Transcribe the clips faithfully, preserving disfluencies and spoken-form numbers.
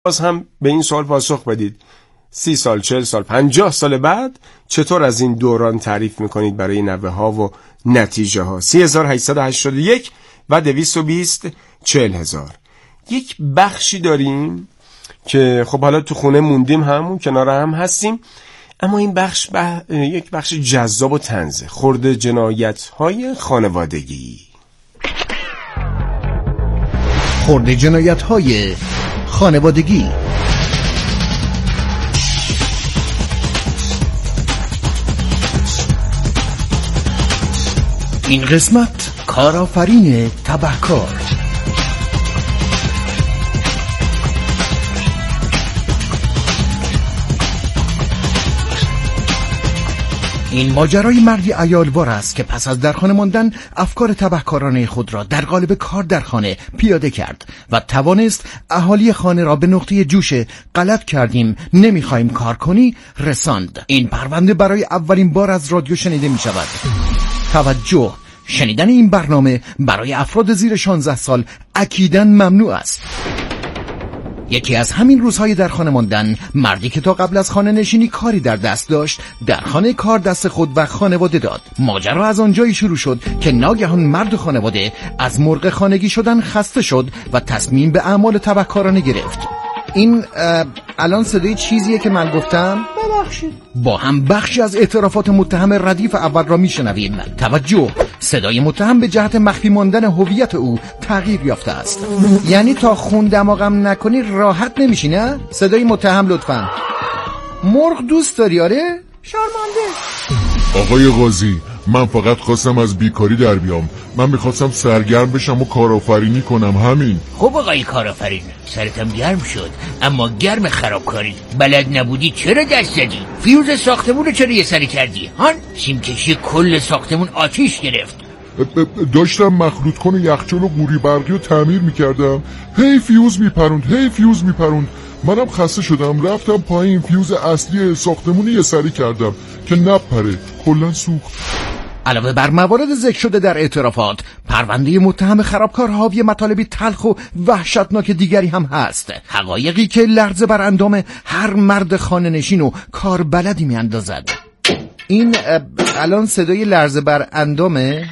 باز هم به این سوال پاسخ بدید. سی سال، چهل سال، پنجاه سال بعد چطور از این دوران تعریف میکنید برای نوه ها و نتیجه ها؟ سی هزار هشتصد و هشتاد و یک و دویست و بیست چهل هزار. یک بخشی داریم که خب حالا تو خونه موندیم، همون کنار هم هستیم، اما این بخش بح... یک بخش جذاب و طنزه. خرده جنایت های خانوادگی. خرده جنایت های خانوادگی. این قسمت کارآفرین تبهکار. این ماجرای مردی عیالوار است که پس از در خانه ماندن افکار تبهکارانه خود را در قالب کار در خانه پیاده کرد و توانست اهالی خانه را به نقطه جوش غلط کردیم نمیخوایم کار کنی رساند. این پرونده برای اولین بار از رادیو شنیده می شود. توجه، شنیدن این برنامه برای افراد زیر شانزده سال اکیداً ممنوع است. یکی از همین روزهای در خانه ماندن، مردی که تا قبل از خانه نشینی کاری در دست داشت در خانه کار دست خود و خانواده داد. ماجرا از آنجایی شروع شد که ناگهان مرد خانواده از مرغ خانگی شدن خسته شد و تصمیم به اعمال تبهکارانه گرفت. این الان صدای چیزیه که من گفتم؟ ببخشید. با هم بخشی از اعترافات متهم ردیف اول را میشنویم. توجه، صدای متهم به جهت مخفی ماندن هویت او تغییر یافته است. یعنی تا خون دماغم نکنی راحت نمیشی نه؟ صدای متهم لطفاً. مرغ دوست داری؟ آره؟ شرمنده. آقای قاضی، من فقط خواستم از بیکاری در بیام. من میخواستم سرگرم بشم و کارآفرینی کنم، همین. خب آقای کارآفرین، سرتم گرم شد، اما گرم خرابکاری. بلد نبودی چرا دست زدی؟ فیوز ساختمون رو چرا یه سری کردی؟ هان سیمکشی کل ساختمون آتیش گرفت. داشتم مخلوط کن یخچال و قوری برقی رو تعمیر میکردم، هی فیوز میپروند هی فیوز میپروند. منم خسته شدم، رفتم پایین فیوز اصلی ساختمون یه سری کردم که نپره، کلا سوخت. علاوه بر موارد ذکر شده در اعترافات، پرونده متهم خرابکار حاوی مطالبی تلخ و وحشتناک دیگری هم هست. حقایقی که لرزه بر اندام هر مرد خانه نشین و کار بلدی می اندازد. این الان صدای لرزه بر اندامه؟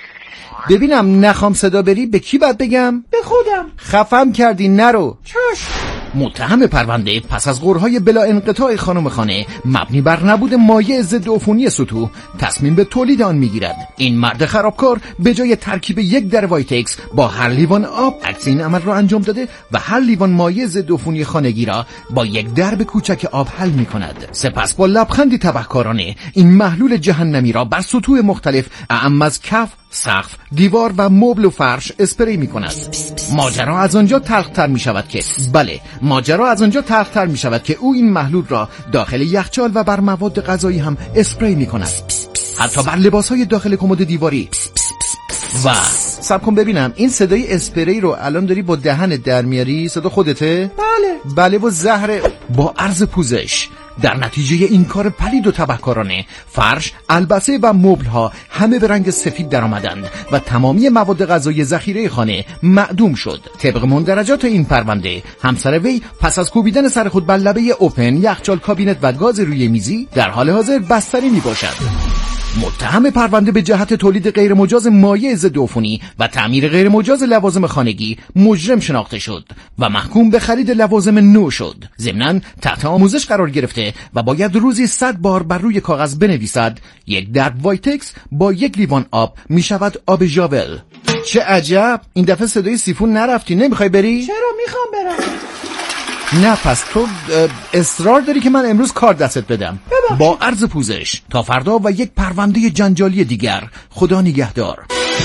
ببینم نخوام صدا بری به کی باید بگم؟ به خودم. خفم کردی نرو. چشم. متهم پرونده پس از غورهای بلا انقطاع خانم خانه مبنی بر نبود مایع ضد عفونی سطوح تصمیم به تولید آن میگیرد. این مرد خرابکار به جای ترکیب یک در وایتکس با هر لیوان آب عکس این عمل را انجام داده و هر لیوان مایع ضد عفونی خانگی را با یک درب کوچک آب حل میکند. سپس با لبخندی تبهکارانه این محلول جهنمی را بر سطوح مختلف اعم از کف، سقف، دیوار و مبل و فرش اسپری می کند. ماجرا از آنجا تلختر می شود که بله ماجرا از آنجا تلختر می شود که او این محلول را داخل یخچال و بر مواد غذایی هم اسپری می کند، حتی بر لباس های داخل کمد دیواری. و صبر کن ببینم، این صدای اسپری رو الان داری با دهنت در میاری؟ صدا خودته؟ بله. بله و زهر. با عرض پوزش در نتیجه این کار پلید و تبهکارانه، فرش، البسه و مبل ها همه به رنگ سفید در آمدند و تمامی مواد غذایی ذخیره خانه معدوم شد. طبق مندرجات این پرونده، همسر وی پس از کوبیدن سر خود بر لبه اوپن، یخچال، کابینت و گاز روی میزی در حال حاضر بستری می باشد. متهم پرونده به جهت تولید غیر مجاز مایع ضد عفونی و تعمیر غیر مجاز لوازم خانگی مجرم شناخته شد و محکوم به خرید لوازم نو شد. ضمناً تحت آموزش قرار گرفته و باید روزی صد بار بر روی کاغذ بنویسد یک درب وایتکس با یک لیوان آب می شود آب ژاول. چه عجب، این دفعه صدای سیفون نرفتی. نمیخوای بری؟ چرا؟ میخوام برم. نه پس تو اصرار داری که من امروز کار دستت بدم. ببخشید. با عرض پوزش تا فردا و یک پرونده جنجالی دیگر. خدا نگهدار.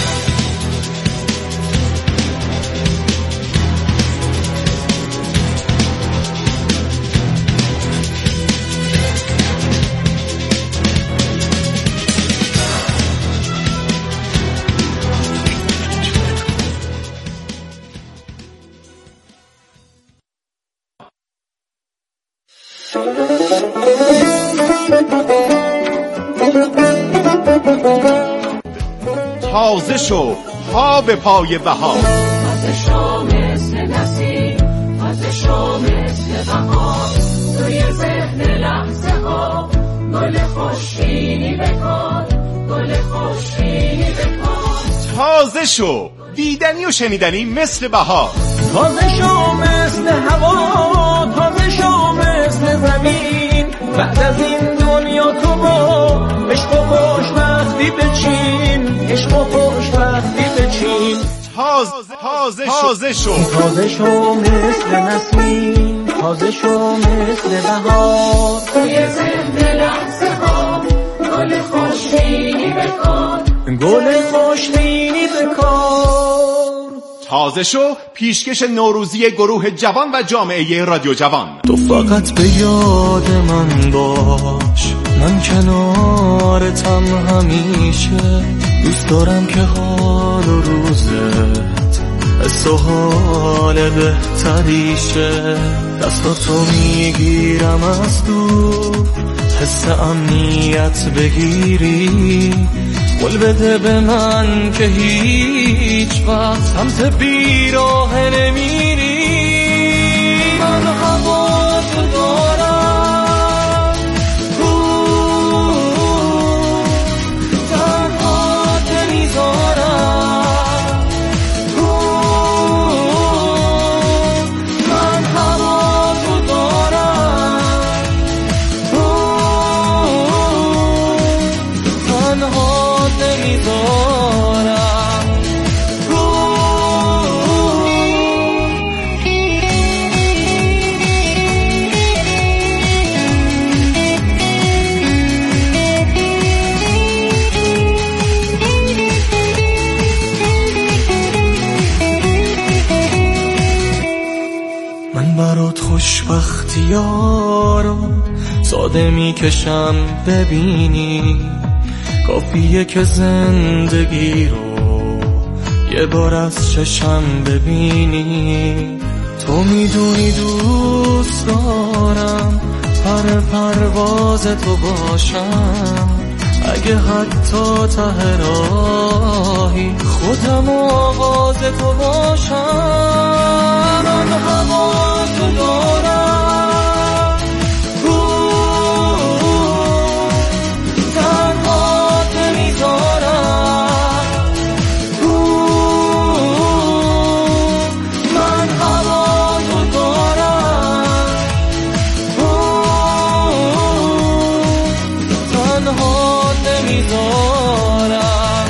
تازه شو ها به پای بهار، تازه شو مثل نسیم، تازه تازشو مثل بهار توی ذهن لحظه ها گل خوشبینی بکار گل خوشبینی بکار تازه شو دیدنی و شنیدنی مثل بهار تازه شو مثل هوا تازه شو مثل زمین بعد از این دنیا تو با عشق و خوشبختی بچین عشق و خوشبختی بچین تازه تازه تازه شو تازه شو مثل نسیم تازه شو مثل بهار توی ذهن لحظه ها گل خوشبینی بکار گل خوشبینی بکار تازه شو پیشکش نوروزی گروه جوان و جامعه رادیو جوان. تو فقط به یاد من باش من کنارتم همیشه دوست دارم که حال و روزت حس و حال بهتریشه دستاتو میگیرم از دور حس امنیت بگیری قول بده به من که هیچ وقت سمت بیراه نمیری من هوا تو دارم تنهات نمیذارم من هوا تو دارم تنهات نمیذارم من برات خوشبختیارو ساده میکشم ببینی کافیه که زندگی رو یه بار از چشم ببینی تو میدونی دوست دارم پر پرواز تو باشم اگه حتی ته راهی خودم آواز تو باشم من هوا تو دارم تنهات نمیذارم من هوا تو دارم تنهات نمیذارم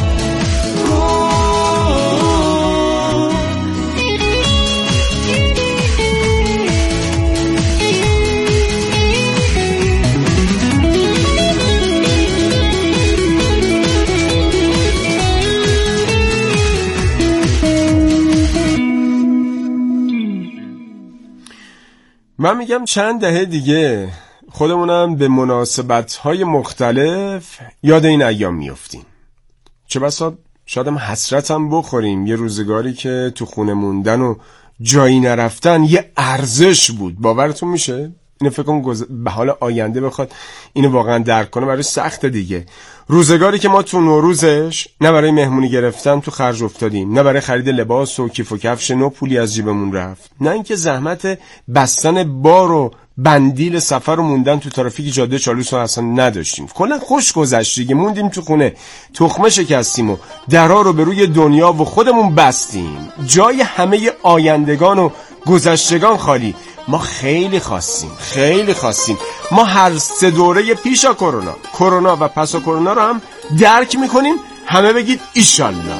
من میگم چند دهه دیگه خودمونم به مناسبت‌های مختلف یاد این ایام میافتیم. چه بسا شادم حسرتم بخوریم یه روزگاری که تو خونه موندن و جایی نرفتن یه ارزش بود. باورتون میشه؟ اینو فکر کنم گز... به حال آینده بخواد اینو واقعا درک کنه برای سخت دیگه. روزگاری که ما تو نوروزش نه برای مهمونی گرفتن تو خرج افتادیم، نه برای خرید لباس و کیف و کفش نو پولی از جیبمون رفت، نه اینکه زحمت بستن بار و بندیل سفر و موندن تو ترافیک جاده چالوس رو اصلا نداشتیم. کلا خوش گذشت دیگه. موندیم تو خونه، تخمه شکستیم و درا رو به روی دنیا و خودمون بستیم. جای همه آیندگان و گذشتگان خالی. ما خیلی خواستیم خیلی خواستیم ما هر سه دوره پیشا کرونا کرونا و پسا کرونا رو هم درک میکنیم. همه بگید ایشالله.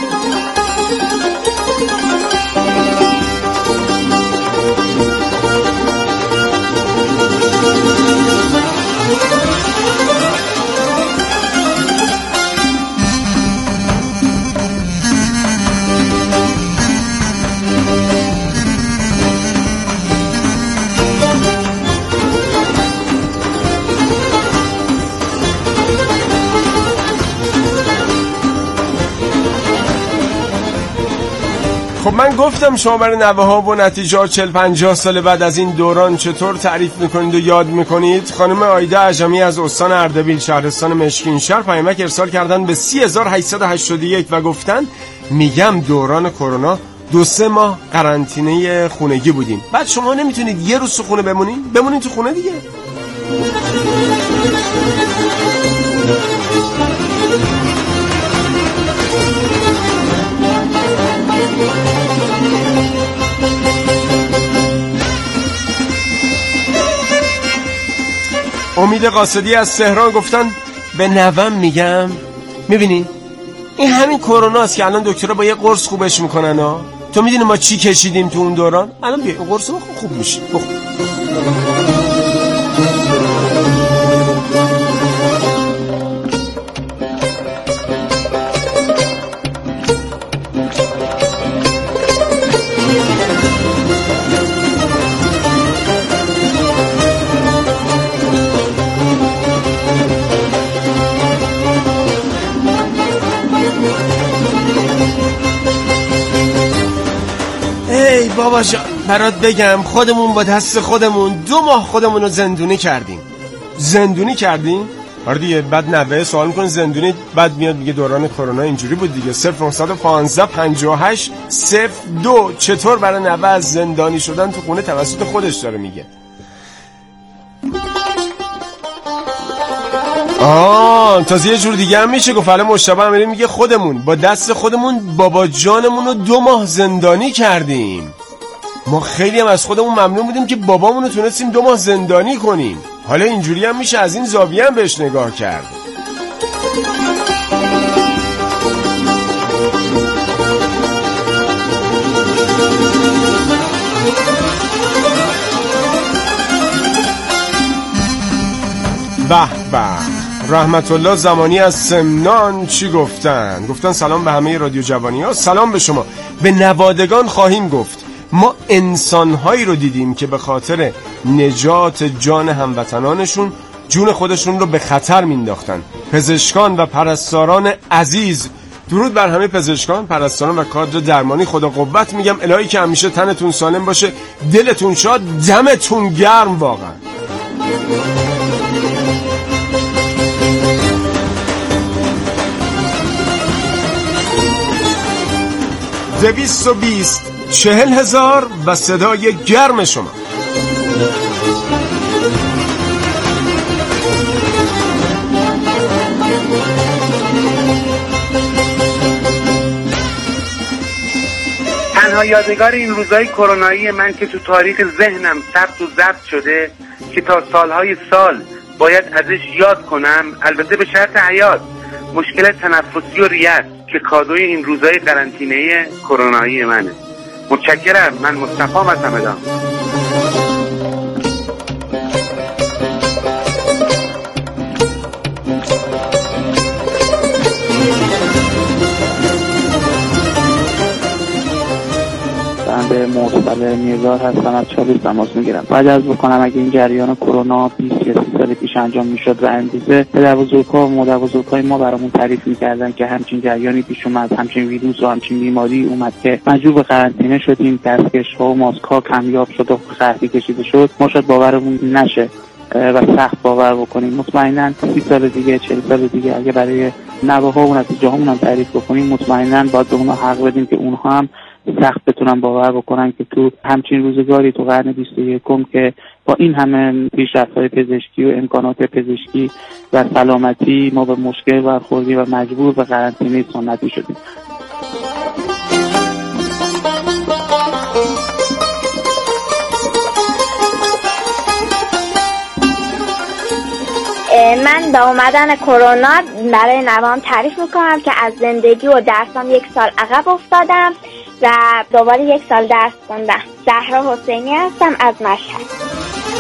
خب من گفتم شما برای نوه ها و نتیجه ها چهل پنجاه سال بعد از این دوران چطور تعریف میکنید و یاد میکنید. خانم آیده عجمی از استان اردبیل شهرستان مشکین شهر پیامک ارسال کردن به سی هزار و هشتصد و هشتاد و یک و گفتن میگم دوران کرونا دو سه ماه قرنطینه خونگی بودیم. بعد شما نمیتونید یه روز تو خونه بمونین؟ بمونین تو خونه دیگه. امید قاصدی از تهران گفتن به نوام میگم میبینی این همین کروناست که الان دکترها با یه قرص خوبش میکنن ها. تو میدونی ما چی کشیدیم تو اون دوران؟ الان بیا این قرص بخور خوب میشه. بخور. ای بابا جان برات بگم خودمون با دست خودمون دو ماه خودمون رو زندونی کردیم. زندونی کردیم؟ آره دیگه. بعد نوه سوال میکنه زندونی، بعد میاد میگه دوران کرونا اینجوری بود دیگه. صفر نهصد و پانزده پنجاه و هشت صفر دو چطور برای نوه از زندانی شدن تو خونه توسط خودش داره میگه. آه تازه یه جور دیگه هم میشه گفت. الان مجتبی امیری میگه خودمون با دست خودمون بابا جانمون رو دو ماه زندانی کردیم. ما خیلی هم از خودمون ممنون بودیم که بابامون رو تونستیم دو ماه زندانی کنیم. حالا اینجوری هم میشه از این زاویه هم بهش نگاه کرد. به به. رحمت الله زمانی از سمنان چی گفتن؟ گفتن سلام به همه رادیو جوانی ها. سلام به شما. به نوادگان خواهیم گفت ما انسانهایی رو دیدیم که به خاطر نجات جان هموطنانشون جون خودشون رو به خطر مینداختن. پزشکان و پرستاران عزیز، درود بر همه پزشکان، پرستاران و کادر درمانی. خدا قوت میگم. الهی که همیشه تنتون سالم باشه، دلتون شاد، دمتون گرم واقعا. دویست و بیست چهل هزار و صدای گرم شما. تنها یادگار این روزهای کرونایی من که تو تاریخ ذهنم ثبت و ضبط شده که تا سالهای سال باید ازش یاد کنم، البته به شرط حیات، مشکل تنفسی و ریه که کادوی این روزهای قرنطینه کرونایی منه. متشکرم. من مصطفی از همدان. به موصل میرزا هستم از چالیس تماس میگیرم. بعد از بکنم اگه این جریان کرونا بیست یا سی سال پیش انجام میشد و امروزه پدر بزرگ‌ها و مادر بزرگ‌های ما برامون تعریف میکردن که همچین جریانی پیش اومد، همچین ویروس و همچین بیماری اومد که مجبور به قرنطینه شدیم، دستکش‌ها و ماسک‌ها کمیاب شد و خرطی کشیده شد. ما شاید باورمون نشه و سخت باور بکنیم. مطمئناً سی سال دیگه، چهل سال دیگه اگه برای نوه‌ها و نتیجه‌هامون هم تعریف بکنیم، مطمئناً باید به اونها حق بدیم که اونها هم سخت بتونن باور بکنن که تو همچین روزگاری تو قرن بیست و یکم که با این همه پیشرفت‌های پزشکی و امکانات پزشکی و سلامتی ما به مشکل برخوردیم و مجبور به قرنطینه سنتی شدیم. من با اومدن کرونا برای نوام تعریف میکنم که از زندگی و درسام یک سال عقب افتادم و دوباره یک سال درس خوندم. زهرا حسینی هستم از مشهد.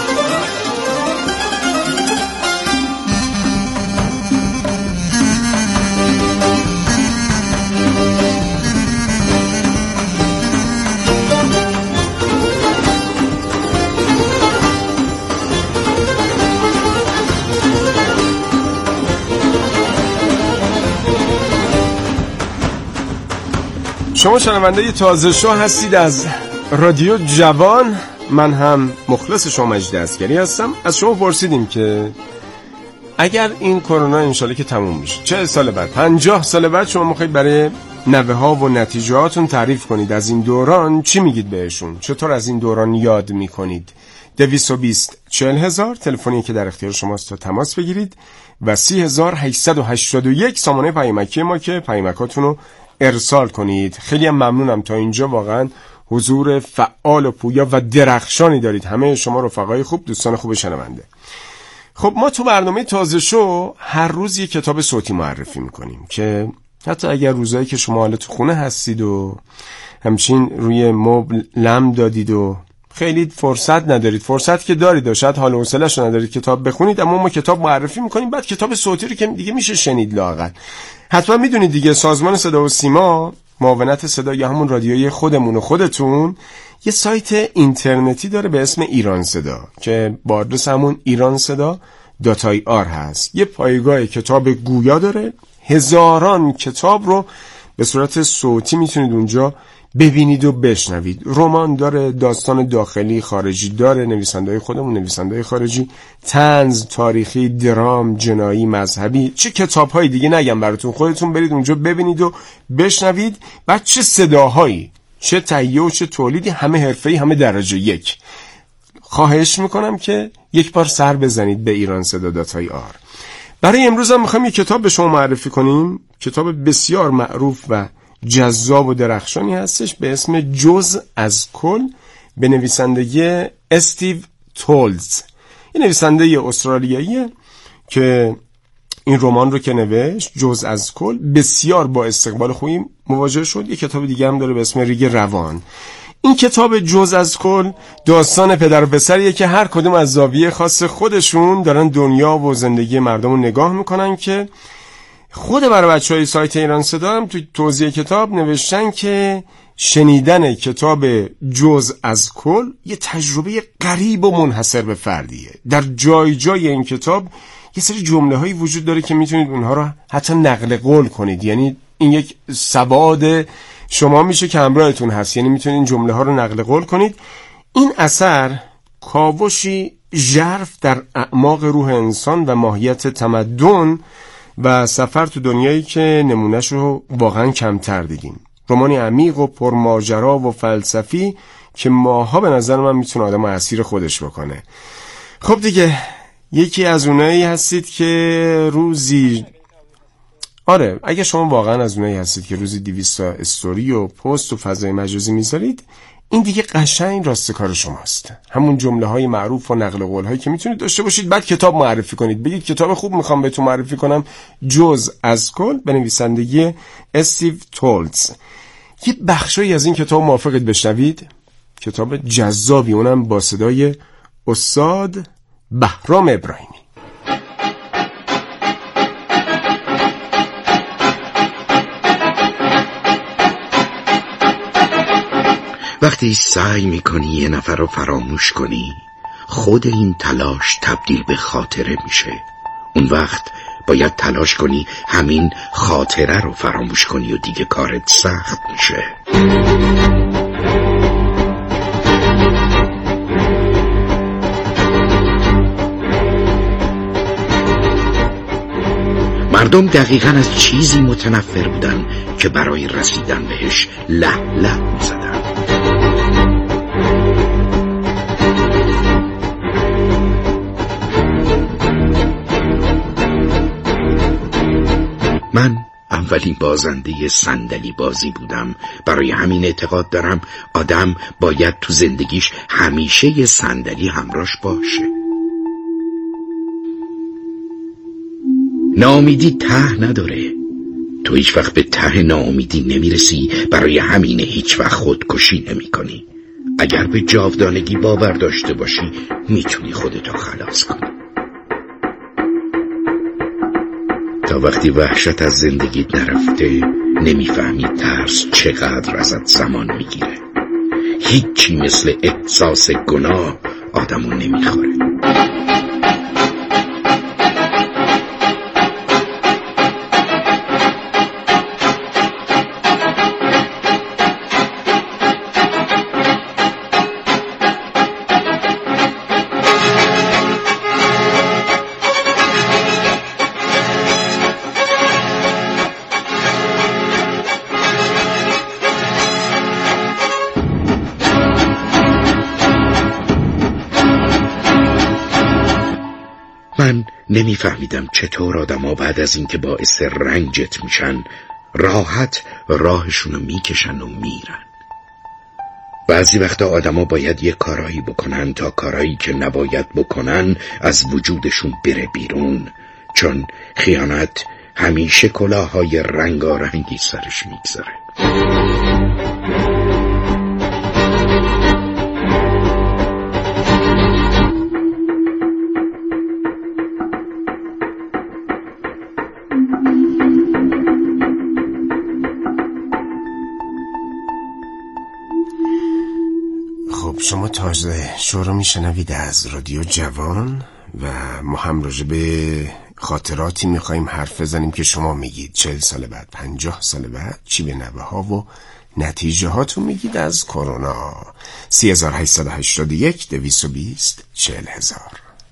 شما شنونده تازه شو هستید از رادیو جوان. من هم مخلص شما مجید عسکری هستم. از شما پرسیدیم که اگر این کرونا انشالله که تموم میشه، چه سال بعد، پنجاه سال بعد شما میخواید برای نوه ها و نتیجهاتون تعریف کنید. از این دوران چی میگید بهشون؟ چطور از این دوران یاد میکنید؟ دویست و بیست چهل هزار تلفنی که در اختیار شماست تا تماس بگیرید و سی هزار هشتصد و هشتاد و یک سامانه پیامکی ما که پیامکاتون رو ارسال کنید. خیلی هم ممنونم. تا اینجا واقعا حضور فعال و پویا و درخشانی دارید همه شما رفقای خوب، دوستان خوب شنونده. خب ما تو برنامه تازه شو هر روز یک کتاب صوتی معرفی میکنیم که حتی اگر روزایی که شما حالا تو خونه هستید و همچین روی مبل لم دادید و خیلی فرصت ندارید، فرصت که دارید و شاید حال و حوصله‌اش ندارید کتاب بخونید، اما ما کتاب معرفی میکنیم. بعد کتاب صوتی رو که دیگه میشه شنید لااقل. حتما میدونید دیگه سازمان صدا و سیما، معاونت صدا یا همون رادیوی خودمون و خودتون، یه سایت اینترنتی داره به اسم ایران صدا که با آدرس همون ایران صدا دات آی آر هست. یه پایگاه کتاب گویا داره، هزاران کتاب رو به صورت صوتی میتونید اونجا ببینید و بشنوید. رمان داره، داستان داخلی خارجی داره، نویسنده‌های خودمون، نویسنده‌های خارجی، طنز، تاریخی، درام، جنایی، مذهبی، چه کتاب‌های دیگه نگم براتون، خودتون برید اونجا ببینید و بشنوید. بعد چه صداهایی، چه تهیه و چه تولیدی، همه حرفه‌ای، همه درجه یک. خواهش میکنم که یک بار سر بزنید به ایران صدا دات آی آر. برای امروز هم میخوایم یک کتاب به شما معرفی کنیم، کتاب بسیار معروف و جذاب و درخشانی هستش به اسم جز از کل به نویسندگی استیو تولز. این نویسنده استرالیاییه که این رمان رو که نوشت جز از کل بسیار با استقبال خوبی مواجه شد. یک کتاب دیگه هم داره به اسم ریگ روان. این کتاب جز از کل داستان پدر و پسریه که هر کدوم از زاویه خاص خودشون دارن دنیا و زندگی مردم رو نگاه میکنن که خود برای بچه های سایت ایران صدا هم توی توضیح کتاب نوشتن که شنیدن کتاب جز از کل یه تجربه غریب و منحصر به فردیه. در جای جای این کتاب یه سری جمله هایی وجود داره که میتونید اونها رو حتی نقل قول کنید، یعنی این یک سواد شما میشه که همراهتون هست، یعنی میتونید این جمله ها رو نقل قول کنید. این اثر کاوشی ژرف در اعماق روح انسان و ماهیت تمدن و سفر تو دنیایی که نمونهش رو واقعا کمتر دیدیم. رمانی عمیق و پرماجرا و فلسفی که ماها به نظر من میتونه آدم اسیر خودش بکنه. خب دیگه یکی از اونایی هستید که روزی، آره اگه شما واقعا از اونایی هستید که روزی دویست تا استوری و پست و فضای مجازی میذارید، این دیگه قشنگ راست کار شماست. همون جمله های معروف و نقل قول هایی که میتونید داشته باشید. بعد کتاب معرفی کنید، بگید کتاب خوب میخوام بهتون معرفی کنم، جز از کل به نویسندگی استیو تولز. یه بخشی از این کتاب موافقید بشنوید؟ کتاب جذابی، اونم با صدای استاد بهرام ابراهیمی. وقتی سعی میکنی یه نفر رو فراموش کنی، خود این تلاش تبدیل به خاطره میشه. اون وقت باید تلاش کنی همین خاطره رو فراموش کنی و دیگه کارت سخت میشه. مردم دقیقاً از چیزی متنفر بودن که برای رسیدن بهش له له میزدن. من اولین بازنده صندلی بازی بودم، برای همین اعتقاد دارم آدم باید تو زندگیش همیشه یه صندلی همراهش باشه. ناامیدی ته نداره، تو هیچ وقت به ته ناامیدی نمیرسی، برای همین هیچ وقت خودکشی نمی کنی. اگر به جاودانگی باور داشته باشی میتونی خودتو خلاص کنی. تا وقتی وحشت از زندگیت نرفته نمیفهمی ترس چقدر ازت زمان میگیره. هیچی مثل احساس گناه آدمو نمیخوره. من نمیفهمیدم چطور آدما بعد از اینکه باعث رنجت میشن راحت راهشونو میکشن و میرن. بعضی وقتا آدما باید یه کارایی بکنن تا کارایی که نباید بکنن از وجودشون بره بیرون، چون خیانت همیشه کلاههای رنگارنگی سرش میگذاره. خب شما تازه شو رو میشنوید از رادیو جوان و ما هم راجع به خاطراتی میخواییم حرف بزنیم که شما میگید چهل سال بعد، پنجاه سال بعد چی به نوه ها و نتیجه هاتون میگید از کرونا. سی هزار هشتصد و هشتاد و یک دویست و بیست چهل هزار.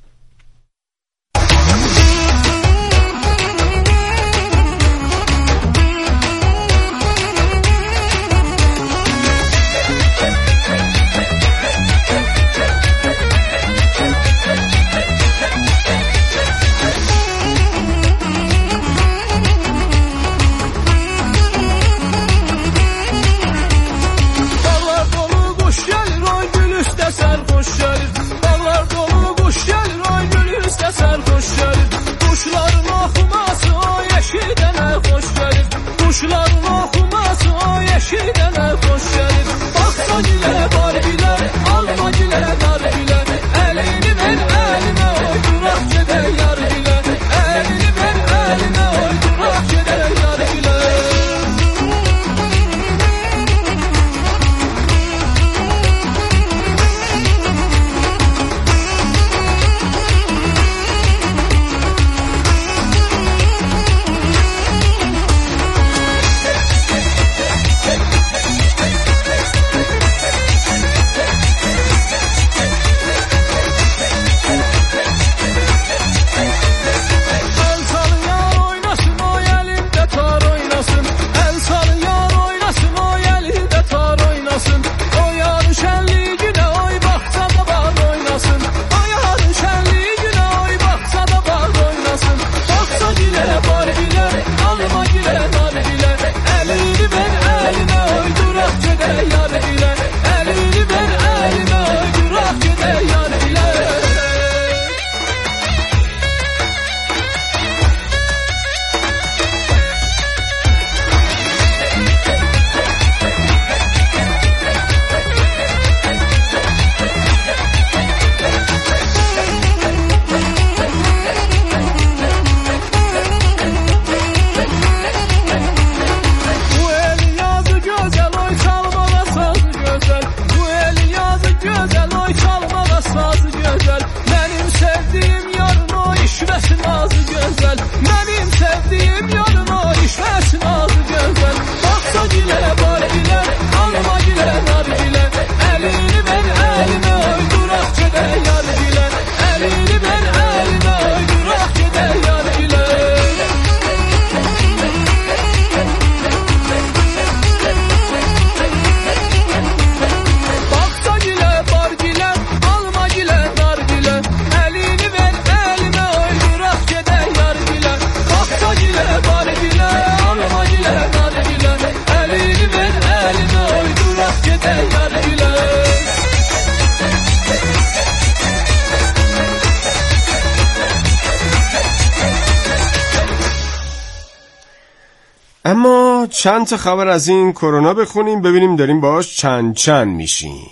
اما چند تا خبر از این کرونا بخونیم ببینیم داریم باهاش چند چند میشیم.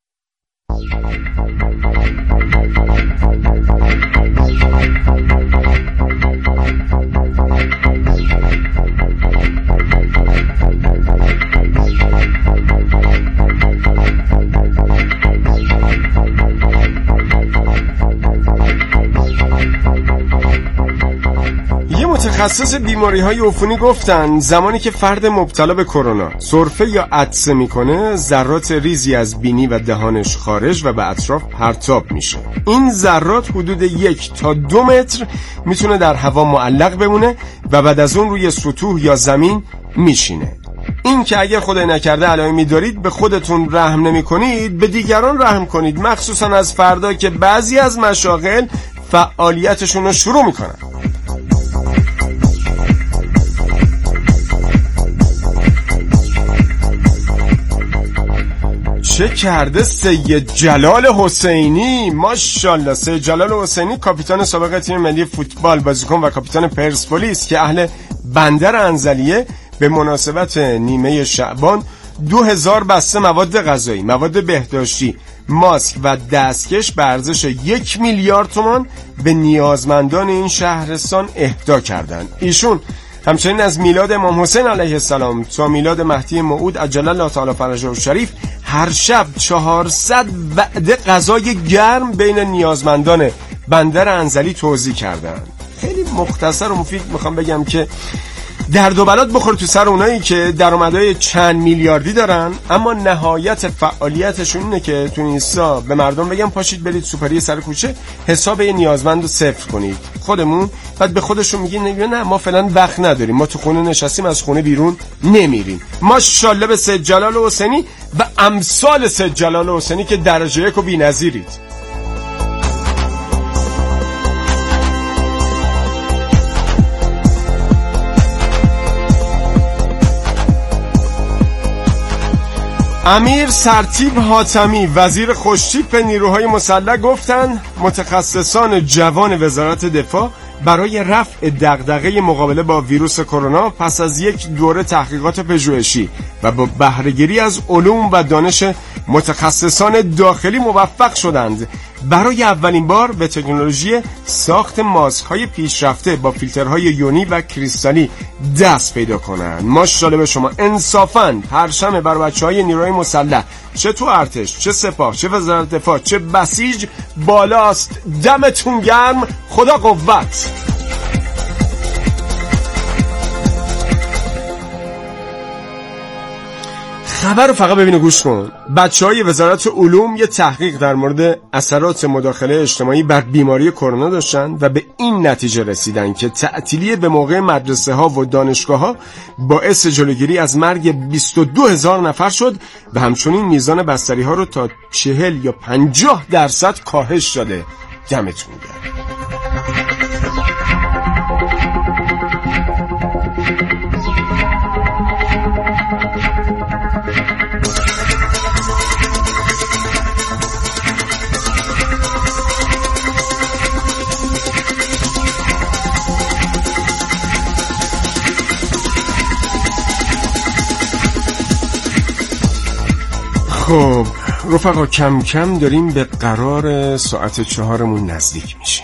متخصص بیماری‌های عفونی گفتن زمانی که فرد مبتلا به کرونا سرفه یا عطسه میکنه ذرات ریزی از بینی و دهانش خارج و به اطراف پرتاب میشه. این ذرات حدود یک تا دو متر میتونه در هوا معلق بمونه و بعد از اون روی سطوح یا زمین میشینه. این که اگر خدای نکرده علائمی دارید به خودتون رحم نمی کنید، به دیگران رحم کنید، مخصوصا از فردا که بعضی از مشاغل فعالیتشون رو شروع میکنن. چه کرده سید جلال حسینی؟ ماشاءالله. سید جلال حسینی کاپیتان سابق تیم ملی فوتبال، بازیکن و کاپیتان پرسپولیس که اهل بندر انزلیه، به مناسبت نیمه شعبان دو هزار بسته مواد غذایی، مواد بهداشتی، ماسک و دستکش به ارزش یک میلیارد تومان به نیازمندان این شهرستان اهدا کردند. ایشون همچنین از میلاد امام حسین علیه السلام تا میلاد مهدی موعود عجل الله تعالی فرجه الشریف هر شب چهارصد وعده غذای گرم بین نیازمندان بندر انزلی توزیع کردند. خیلی مختصر و مفید میخوام بگم که درد و بلات بخور تو سر اونایی که درآمدهای چند میلیاردی دارن، اما نهایت فعالیتشون اینه که تو اینستا به مردم بگن پاشید برید سوپری سر کوچه حساب نیازمند رو صفر کنید خودمون، بعد به خودشون میگین نه ما فعلا وقت نداریم، ما تو خونه نشستیم از خونه بیرون نمیریم. ماشاءالله به سید جلال حسینی و امثال سید جلال حسینی که درجه یک و بی‌نظیرید. امیر سرتیپ حاتمی وزیر خوشتیپ نیروهای مسلح گفتن متخصصان جوان وزارت دفاع برای رفع دغدغه مقابله با ویروس کرونا پس از یک دوره تحقیقات پژوهشی و با بهره‌گیری از علوم و دانش متخصصان داخلی موفق شدند برای اولین بار به تکنولوژی ساخت ماسک‌های پیشرفته با فیلترهای یونی و کریستالی دست پیدا کنند. ماشاءالله به شما. انصافاً پرچم بر بچه‌های نیروهای مسلح، چه تو ارتش، چه سپاه، چه وزارت دفاع، چه بسیج بالاست. دمتون گرم. خدا قوت. خبر رو فقط ببین و گوش کن. بچه‌های وزارت علوم یه تحقیق در مورد اثرات مداخله اجتماعی بر بیماری کرونا داشتن و به این نتیجه رسیدن که تعطیلی به موقع مدرسه ها و دانشگاه ها باعث جلوگیری از مرگ بیست و دو هزار نفر شد و همچنین میزان بستری ها رو تا چهل یا پنجاه درصد کاهش داده. دمتون گرم. خب رفقا، کم کم داریم به قرار ساعت چهارمون نزدیک میشیم.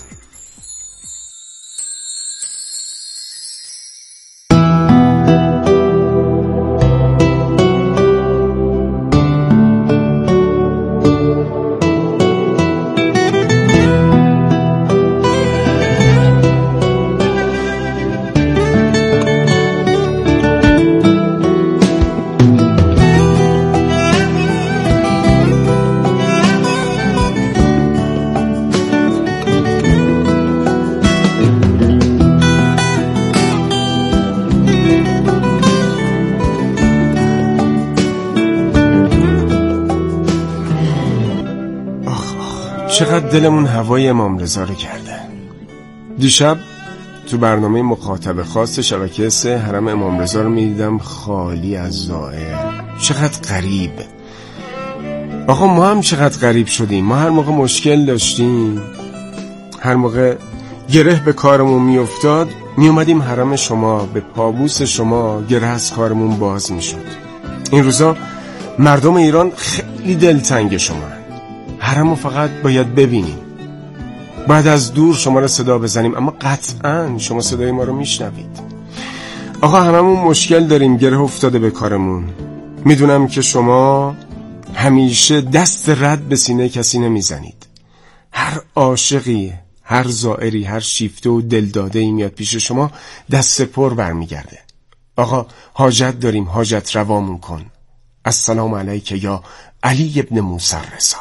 چقدر دلمون هوای امام رضا رو کرده. دیشب تو برنامه مخاطب خاص شبکه سه حرم امام رضا رو میدیدم خالی از زائر. چقدر غریب. آقا ما هم چقدر غریب شدیم. ما هر موقع مشکل داشتیم، هر موقع گره به کارمون میافتاد، میومدیم حرم شما، به پابوس شما گره از کارمون باز میشد. این روزا مردم ایران خیلی دلتنگ شما. حرمو فقط باید ببینیم، بعد از دور شما رو صدا بزنیم، اما قطعاً شما صدای ما رو میشنوید. آقا هممون مشکل داریم، گره افتاده به کارمون. میدونم که شما همیشه دست رد به سینه کسی نمیزنید. هر عاشقی، هر زائری، هر شیفته و دلداده‌ای میاد پیش شما، دست پر برمیگرده. آقا حاجت داریم، حاجت روامون کن. السلام علیک یا علی ابن موسی رضا.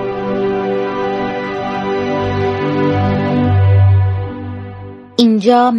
اینجا